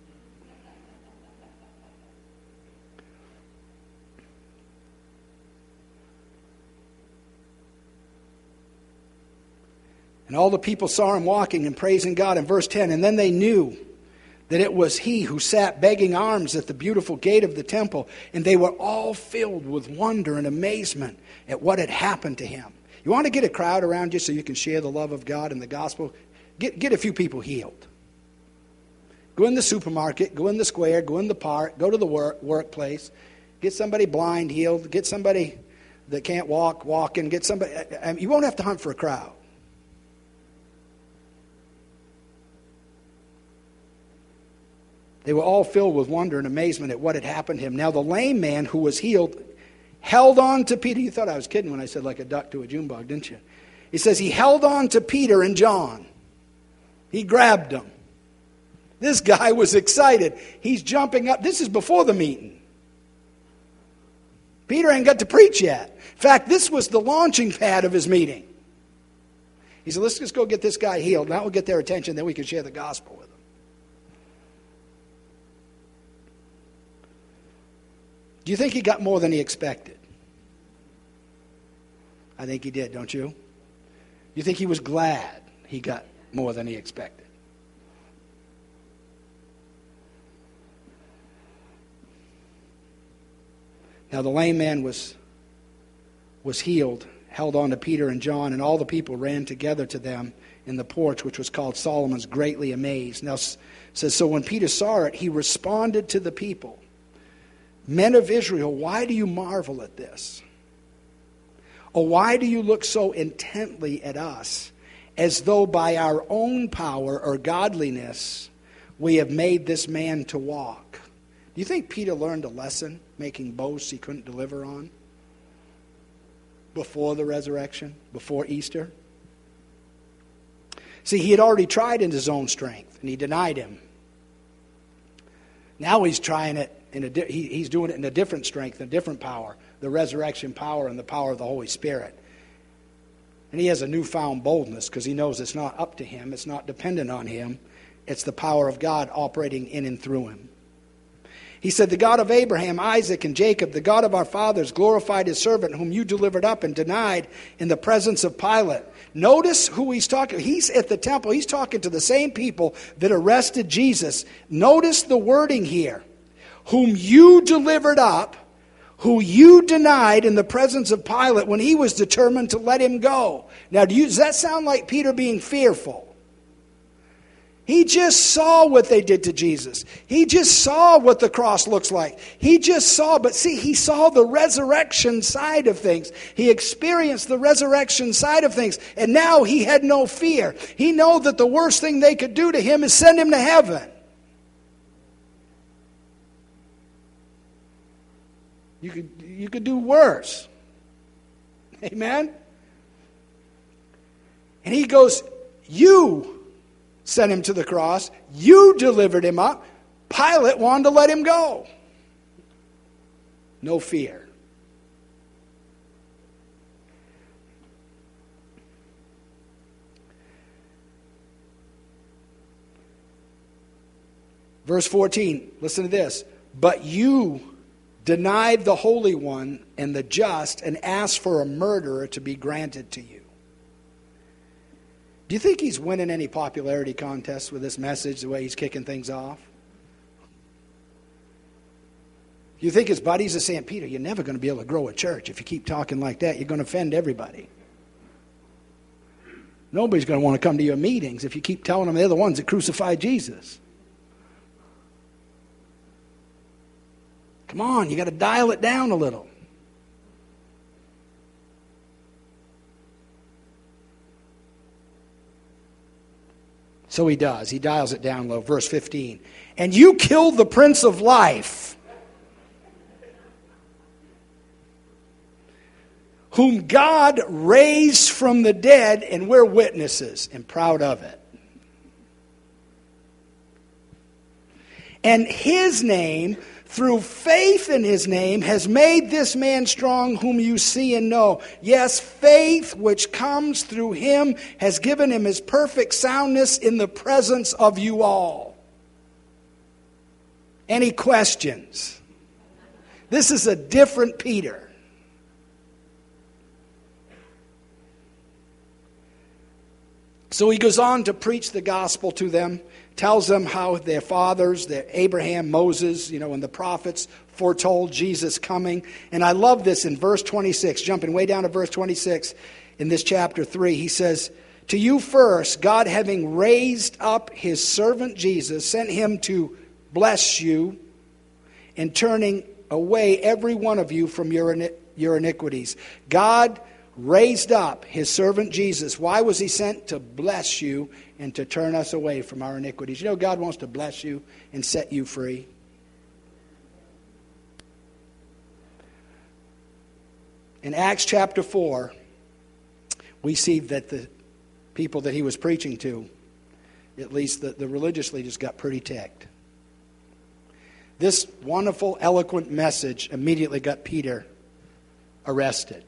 And all the people saw him walking and praising God. In verse 10, and then they knew that it was he who sat begging alms at the beautiful gate of the temple. And they were all filled with wonder and amazement at what had happened to him. You want to get a crowd around you so you can share the love of God and the gospel? Get a few people healed. Go in the supermarket, go in the square, go in the park, go to the workplace. Get somebody blind healed. Get somebody that can't walk walking. Get somebody. You won't have to hunt for a crowd. They were all filled with wonder and amazement at what had happened to him. Now the lame man who was healed held on to Peter. You thought I was kidding when I said like a duck to a June bug, didn't you? He says he held on to Peter and John. He grabbed them. This guy was excited. He's jumping up. This is before the meeting. Peter ain't got to preach yet. In fact, this was the launching pad of his meeting. He said, let's just go get this guy healed. That will get their attention. Then we can share the gospel with them. Do you think he got more than he expected? I think he did, don't you? You think he was glad he got more than he expected? Now the lame man was healed, held on to Peter and John, and all the people ran together to them in the porch, which was called Solomon's, greatly amazed. Now it says, so when Peter saw it, he responded to the people. Men of Israel, why do you marvel at this? Or why do you look so intently at us, as though by our own power or godliness we have made this man to walk? Do you think Peter learned a lesson, making boasts he couldn't deliver on? Before the resurrection, before Easter? See, he had already tried in his own strength, and he denied him. Now he's trying it. He's doing it in a different strength, a different power, the resurrection power and the power of the Holy Spirit. And he has a newfound boldness because he knows it's not up to him, it's not dependent on him, it's the power of God operating in and through him. He said, the God of Abraham, Isaac, and Jacob, the God of our fathers, glorified his servant whom you delivered up and denied in the presence of Pilate. Notice who he's talking to. He's at the temple. He's talking to the same people that arrested Jesus. Notice the wording here. Whom you delivered up, who you denied in the presence of Pilate when he was determined to let him go. Now, does that sound like Peter being fearful? He just saw what they did to Jesus. He just saw what the cross looks like. He just saw, but see, he saw the resurrection side of things. He experienced the resurrection side of things. And now he had no fear. He knew that the worst thing they could do to him is send him to heaven. You could do worse. Amen? And he goes, you sent him to the cross. You delivered him up. Pilate wanted to let him go. No fear. Verse 14, listen to this. But you denied the Holy One and the just and asked for a murderer to be granted to you. Do you think he's winning any popularity contests with this message, the way he's kicking things off? Do you think his buddies are saying, Peter, you're never going to be able to grow a church if you keep talking like that. You're going to offend everybody. Nobody's going to want to come to your meetings if you keep telling them they're the ones that crucified Jesus. Come on, you got to dial it down a little. So he does. He dials it down low. Verse 15. And you killed the Prince of Life, whom God raised from the dead, and we're witnesses and proud of it. And his name, through faith in his name, has made this man strong whom you see and know. Yes, faith which comes through him has given him his perfect soundness in the presence of you all. Any questions? This is a different Peter. So he goes on to preach the gospel to them, tells them how their fathers, their Abraham, Moses, and the prophets foretold Jesus coming. And I love this in verse 26, jumping way down to verse 26 in this chapter 3. He says, to you first, God having raised up his servant Jesus, sent him to bless you in turning away every one of you from your iniquities. God raised up his servant Jesus. Why was he sent? To bless you and to turn us away from our iniquities. God wants to bless you and set you free. In Acts chapter 4, we see that the people that he was preaching to, at least the religious leaders, got pretty ticked. This wonderful, eloquent message immediately got Peter arrested.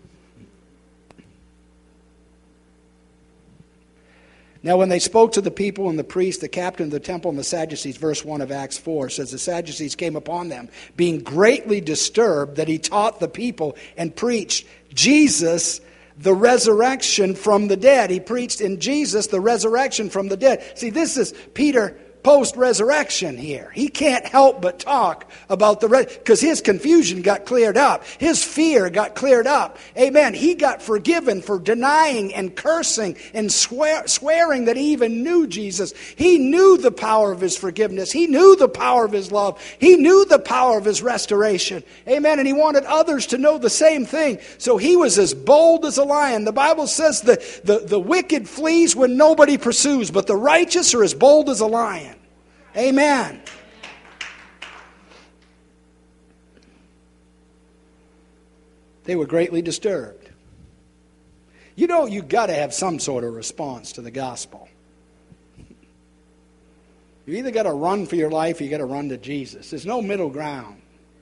Now, when they spoke to the people and the priests, the captain of the temple, and the Sadducees, verse 1 of Acts 4 says, the Sadducees came upon them, being greatly disturbed that he taught the people and preached Jesus, the resurrection from the dead. He preached in Jesus, the resurrection from the dead. See, this is Peter post-resurrection here. He can't help but talk about because his confusion got cleared up. His fear got cleared up. Amen. He got forgiven for denying and cursing and swearing that he even knew Jesus. He knew the power of his forgiveness. He knew the power of his love. He knew the power of his restoration. Amen. And he wanted others to know the same thing. So he was as bold as a lion. The Bible says that the wicked flees when nobody pursues, but the righteous are as bold as a lion. Amen. They were greatly disturbed. You got to have some sort of response to the gospel. You either got to run for your life or you got to run to Jesus. There's no middle ground.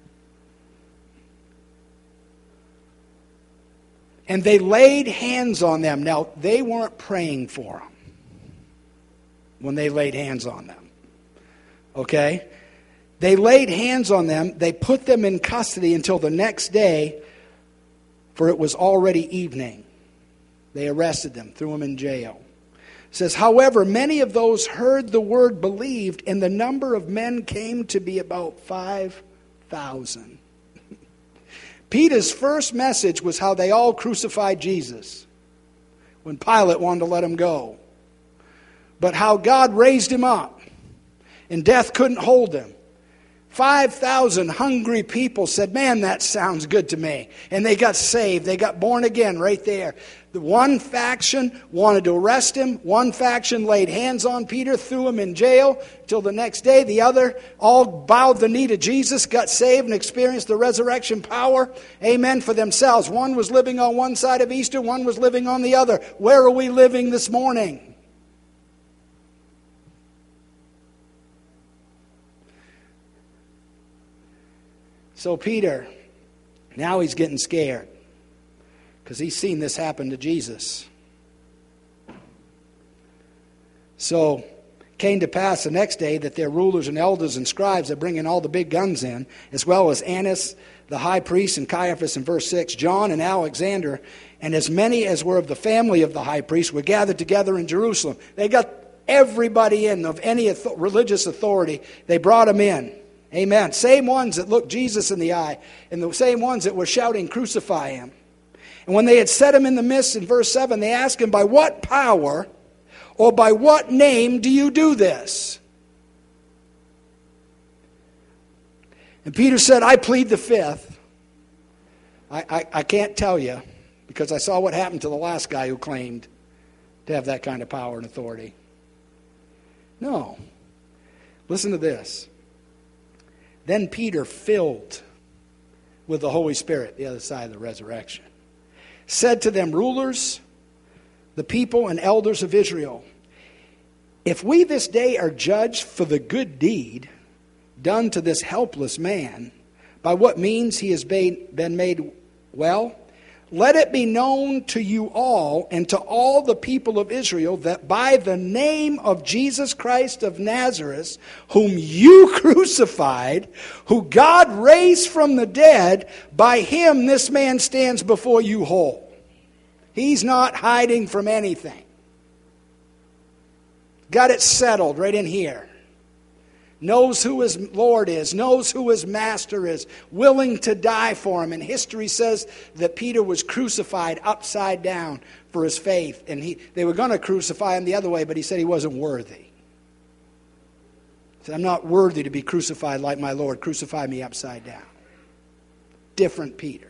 And they laid hands on them. Now, they weren't praying for them when they laid hands on them. Okay? They laid hands on them. They put them in custody until the next day, for it was already evening. They arrested them, threw them in jail. It says, however, many of those heard the word believed, and the number of men came to be about 5,000. Peter's first message was how they all crucified Jesus when Pilate wanted to let him go. But how God raised him up, and death couldn't hold him. 5,000 hungry people said, man, that sounds good to me. And they got saved. They got born again right there. The one faction wanted to arrest him. One faction laid hands on Peter, threw him in jail till the next day. The other all bowed the knee to Jesus, got saved, and experienced the resurrection power. Amen, for themselves. One was living on one side of Easter. One was living on the other. Where are we living this morning? So Peter, now he's getting scared because he's seen this happen to Jesus. So it came to pass the next day that their rulers and elders and scribes are bringing all the big guns in, as well as Annas the high priest and Caiaphas in verse 6, John and Alexander, and as many as were of the family of the high priest were gathered together in Jerusalem. They got everybody in of any religious authority. They brought them in. Amen. Same ones that looked Jesus in the eye, and the same ones that were shouting, crucify him. And when they had set him in the midst, in verse 7, they asked him, by what power or by what name do you do this? And Peter said, I plead the fifth. I can't tell you, because I saw what happened to the last guy who claimed to have that kind of power and authority. No. Listen to this. Then Peter, filled with the Holy Spirit, the other side of the resurrection, said to them, rulers, the people and elders of Israel, if we this day are judged for the good deed done to this helpless man, by what means he has been made well, let it be known to you all and to all the people of Israel that by the name of Jesus Christ of Nazareth, whom you crucified, who God raised from the dead, by him this man stands before you whole. He's not hiding from anything. Got it settled right in here. Knows who his Lord is, knows who his master is, willing to die for him. And history says that Peter was crucified upside down for his faith. And they were going to crucify him the other way, but he said he wasn't worthy. He said, I'm not worthy to be crucified like my Lord. Crucify me upside down. Different Peter.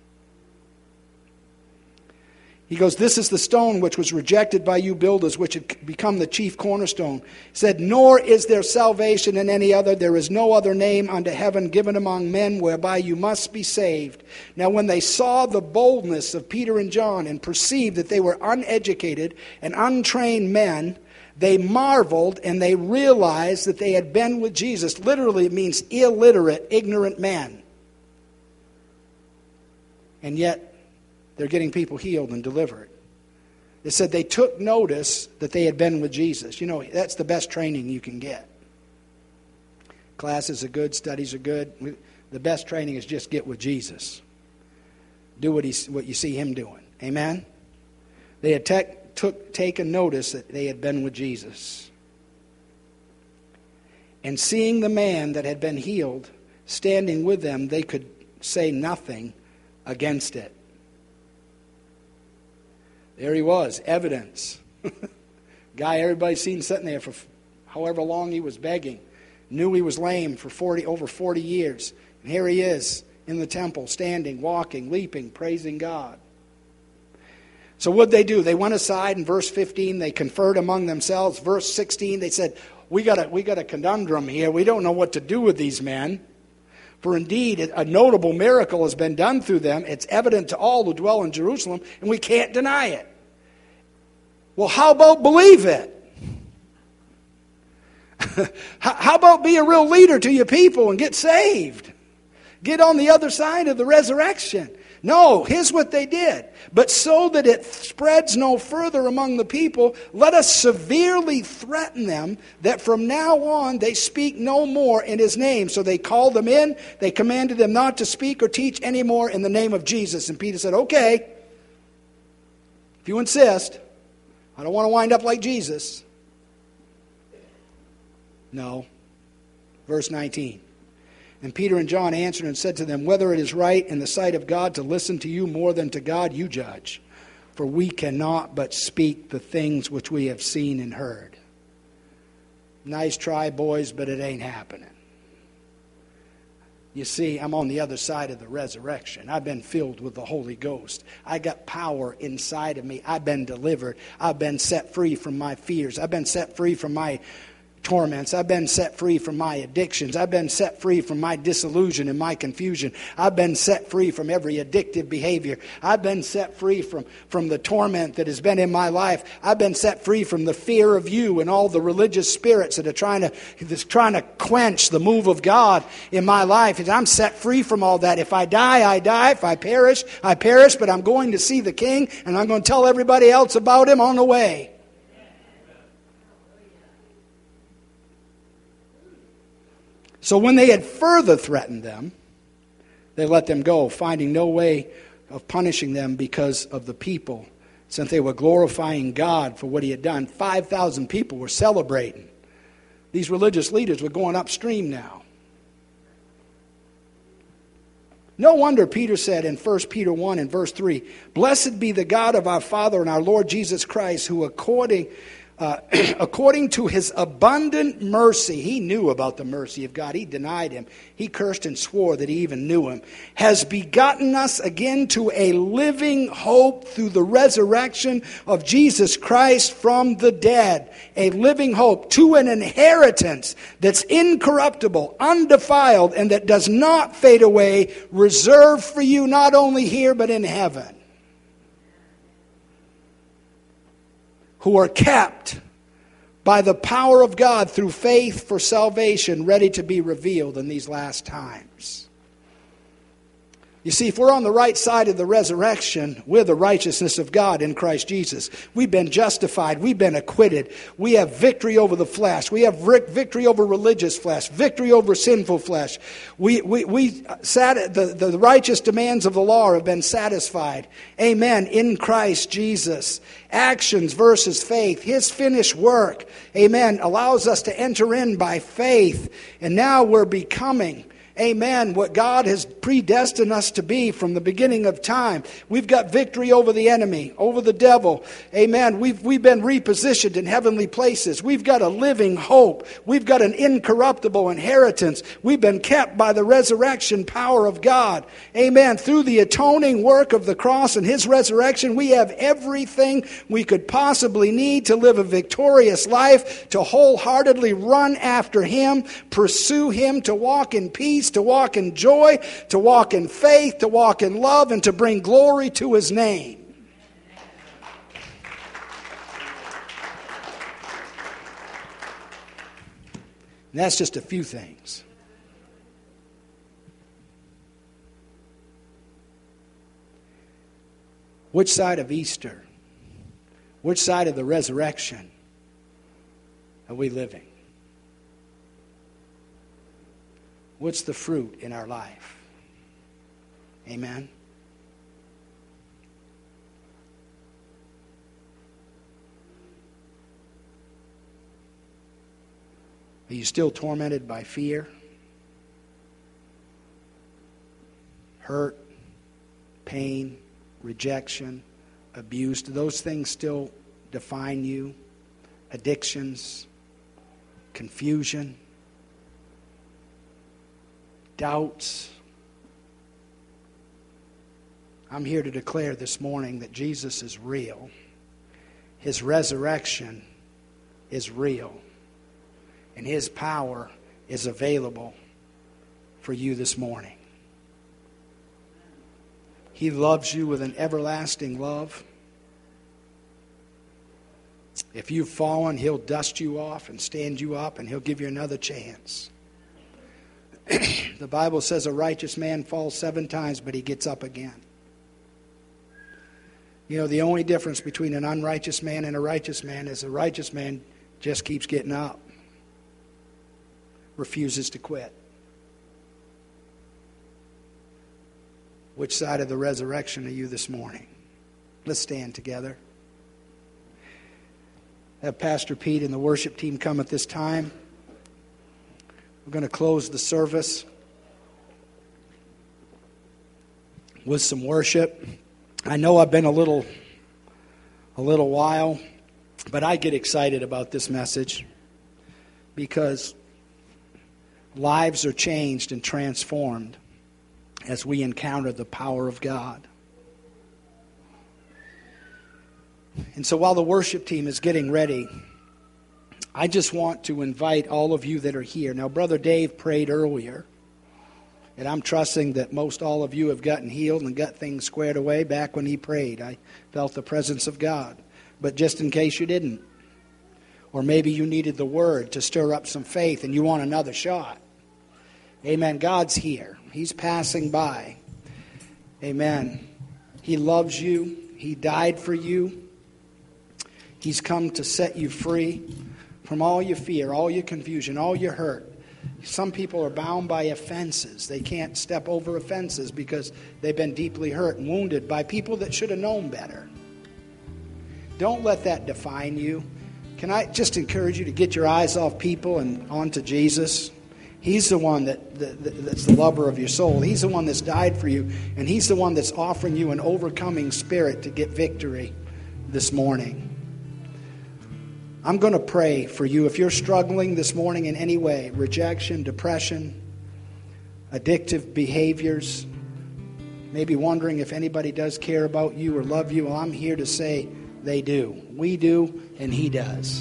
He goes, this is the stone which was rejected by you builders, which had become the chief cornerstone. He said, nor is there salvation in any other. There is no other name under heaven given among men whereby you must be saved. Now when they saw the boldness of Peter and John and perceived that they were uneducated and untrained men, they marveled and they realized that they had been with Jesus. Literally it means illiterate, ignorant men. And yet, they're getting people healed and delivered. It said they took notice that they had been with Jesus. You know, that's the best training you can get. Classes are good, studies are good. The best training is just get with Jesus. Do what you see him doing. Amen? They had taken notice that they had been with Jesus. And seeing the man that had been healed standing with them, they could say nothing against it. There he was, evidence. Guy everybody's seen sitting there for however long he was begging. Knew he was lame for over 40 years. And here he is in the temple, standing, walking, leaping, praising God. So what'd they do? They went aside in verse 15. They conferred among themselves. Verse 16, they said, we got a conundrum here. We don't know what to do with these men. For indeed, a notable miracle has been done through them. It's evident to all who dwell in Jerusalem, and we can't deny it. Well, how about believe it? How about be a real leader to your people and get saved? Get on the other side of the resurrection. No, here's what they did. But so that it spreads no further among the people, let us severely threaten them that from now on they speak no more in his name. So they called them in. They commanded them not to speak or teach anymore in the name of Jesus. And Peter said, okay, if you insist, I don't want to wind up like Jesus. No. Verse 19. And Peter and John answered and said to them, whether it is right in the sight of God to listen to you more than to God, you judge. For we cannot but speak the things which we have seen and heard. Nice try, boys, but it ain't happening. You see, I'm on the other side of the resurrection. I've been filled with the Holy Ghost. I got power inside of me. I've been delivered. I've been set free from my fears. I've been set free from my torments. I've been set free from my addictions. I've been set free from my disillusion and my confusion. I've been set free from every addictive behavior. I've been set free from the torment that has been in my life. I've been set free from the fear of you and all the religious spirits that are trying to quench the move of God in my life. I'm set free from all that. If I die, I die. If I perish, I perish. But I'm going to see the King, and I'm going to tell everybody else about him on the way. So when they had further threatened them, they let them go, finding no way of punishing them because of the people, since they were glorifying God for what he had done. 5,000 people were celebrating. These religious leaders were going upstream now. No wonder Peter said in 1 Peter 1 and verse 3, blessed be the God of our Father and our Lord Jesus Christ, who according to his abundant mercy, he knew about the mercy of God. He denied him. He cursed and swore that he even knew him. Has begotten us again to a living hope through the resurrection of Jesus Christ from the dead. A living hope to an inheritance that's incorruptible, undefiled, and that does not fade away, reserved for you not only here but in heaven. Who are kept by the power of God through faith for salvation, ready to be revealed in these last times. You see, if we're on the right side of the resurrection, we're the righteousness of God in Christ Jesus. We've been justified. We've been acquitted. We have victory over the flesh. We have victory over religious flesh, victory over sinful flesh. The righteous demands of the law have been satisfied. Amen. In Christ Jesus. Actions versus faith. His finished work, amen, allows us to enter in by faith. And now we're becoming, amen, what God has predestined us to be from the beginning of time. We've got victory over the enemy, over the devil. Amen. We've been repositioned in heavenly places. We've got a living hope. We've got an incorruptible inheritance. We've been kept by the resurrection power of God. Amen. Through the atoning work of the cross and his resurrection, we have everything we could possibly need to live a victorious life, to wholeheartedly run after him, pursue him, to walk in peace, to walk in joy, to walk in faith, to walk in love, and to bring glory to his name. And that's just a few things. Which side of Easter, which side of the resurrection are we living? What's the fruit in our life? Amen. Are you still tormented by fear, hurt, pain, rejection, abuse? Do those things still define you? Addictions, confusion, doubts? I'm here to declare this morning that Jesus is real. His resurrection is real. And his power is available for you this morning. He loves you with an everlasting love. If you've fallen, he'll dust you off and stand you up, and he'll give you another chance. The Bible says a righteous man falls 7 times, but he gets up again. You know, the only difference between an unrighteous man and a righteous man is a righteous man just keeps getting up, refuses to quit. Which side of the resurrection are you this morning? Let's stand together. Have Pastor Pete and the worship team come at this time. We're going to close the service with some worship. I know I've been a little while, but I get excited about this message because lives are changed and transformed as we encounter the power of God. And so while the worship team is getting ready, I just want to invite all of you that are here. Now, Brother Dave prayed earlier, and I'm trusting that most all of you have gotten healed and got things squared away. Back when he prayed, I felt the presence of God. But just in case you didn't, or maybe you needed the word to stir up some faith and you want another shot, amen, God's here. He's passing by. Amen. He loves you. He died for you. He's come to set you free from all your fear, all your confusion, all your hurt. Some people are bound by offenses. They can't step over offenses because they've been deeply hurt and wounded by people that should have known better. Don't let that define you. Can I just encourage you to get your eyes off people and onto Jesus? He's the one that's the lover of your soul. He's the one that's died for you. And He's the one that's offering you an overcoming spirit to get victory this morning. I'm going to pray for you. If you're struggling this morning in any way, rejection, depression, addictive behaviors, maybe wondering if anybody does care about you or love you, well, I'm here to say they do. We do, and He does.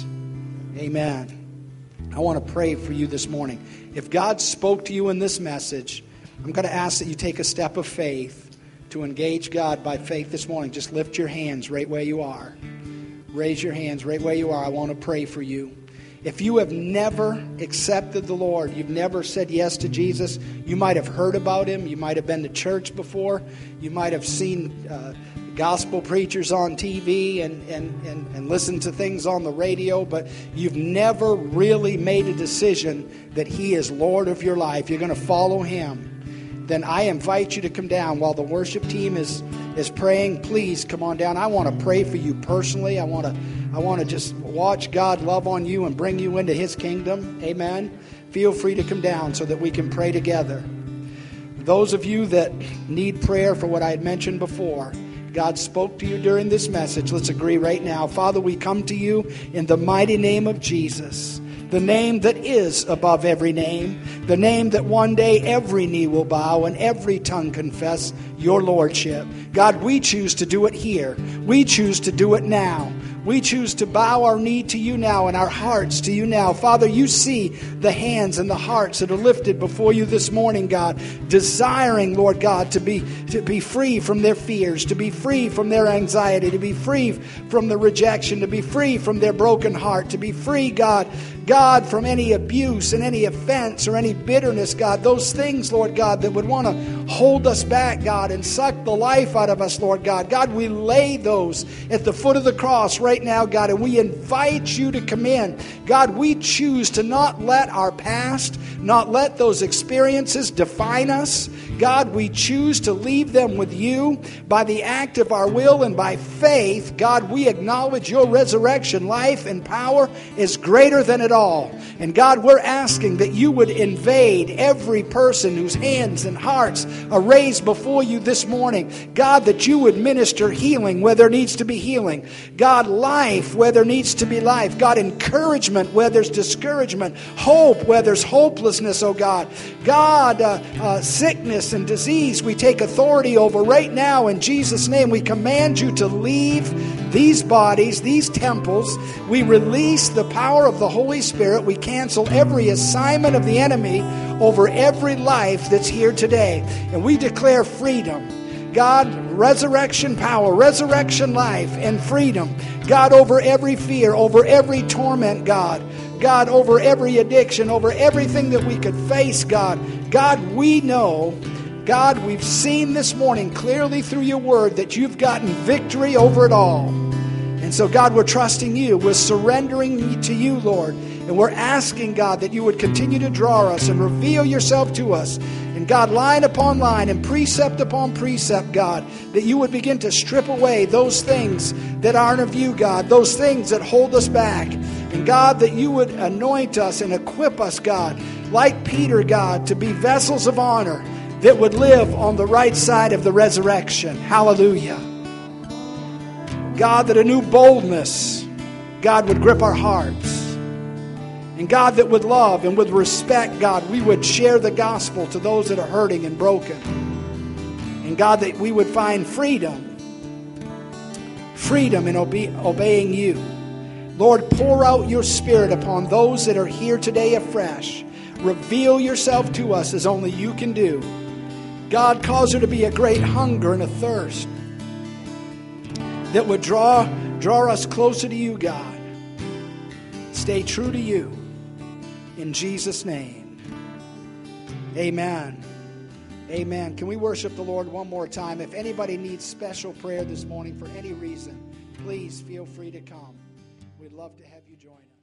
Amen. I want to pray for you this morning. If God spoke to you in this message, I'm going to ask that you take a step of faith to engage God by faith this morning. Just lift your hands right where you are. Raise your hands right where you are. I want to pray for you. If you have never accepted the Lord, you've never said yes to Jesus, you might have heard about Him, you might have been to church before, you might have seen gospel preachers on TV and listened to things on the radio, but you've never really made a decision that He is Lord of your life. You're going to follow Him. Then I invite you to come down while the worship team is praying. Please come on down. I want to pray for you personally. I want to just watch God love on you and bring you into His kingdom. Amen. Feel free to come down so that we can pray together. Those of you that need prayer for what I had mentioned before, God spoke to you during this message. Let's agree right now. Father, we come to you in the mighty name of Jesus. The name that is above every name. The name that one day every knee will bow and every tongue confess your lordship. God, we choose to do it here. We choose to do it now. We choose to bow our knee to you now and our hearts to you now. Father, you see the hands and the hearts that are lifted before you this morning, God, desiring, Lord God, to be free from their fears, to be free from their anxiety, to be free from the rejection, to be free from their broken heart, to be free, God, from any abuse and any offense or any bitterness, God, those things, Lord God, that would want to hold us back, God, and suck the life out of us, Lord God. God, we lay those at the foot of the cross right now, God, and we invite you to come in. God, we choose to not let our past, not let those experiences define us. God, we choose to leave them with you by the act of our will and by faith. God, we acknowledge your resurrection life and power is greater than it all. And God, we're asking that you would invade every person whose hands and hearts are raised before you this morning. God, that you would minister healing where there needs to be healing. God, life where there needs to be life. God, encouragement where there's discouragement. Hope where there's hopelessness, oh God. God, sickness and disease we take authority over right now in Jesus' name. We command you to leave these bodies, these temples. We release the power of the Holy Spirit. We cancel every assignment of the enemy over every life that's here today. And we declare freedom. God, resurrection power, resurrection life, and freedom. God, over every fear, over every torment, God. God, over every addiction, over everything that we could face, God. God, we know God, we've seen this morning clearly through your word that you've gotten victory over it all. And so, God, we're trusting you. We're surrendering to you, Lord. And we're asking, God, that you would continue to draw us and reveal yourself to us. And God, line upon line and precept upon precept, God, that you would begin to strip away those things that aren't of you, God, those things that hold us back. And God, that you would anoint us and equip us, God, like Peter, God, to be vessels of honor that would live on the right side of the resurrection. Hallelujah. God, that a new boldness, God, would grip our hearts. And God, that with love and with respect, God, we would share the gospel to those that are hurting and broken. And God, that we would find freedom in obeying you. Lord, pour out your Spirit upon those that are here today afresh. Reveal yourself to us as only you can do. God, cause there to be a great hunger and a thirst that would draw us closer to you, God. Stay true to you. In Jesus' name. Amen. Amen. Can we worship the Lord one more time? If anybody needs special prayer this morning for any reason, please feel free to come. We'd love to have you join us.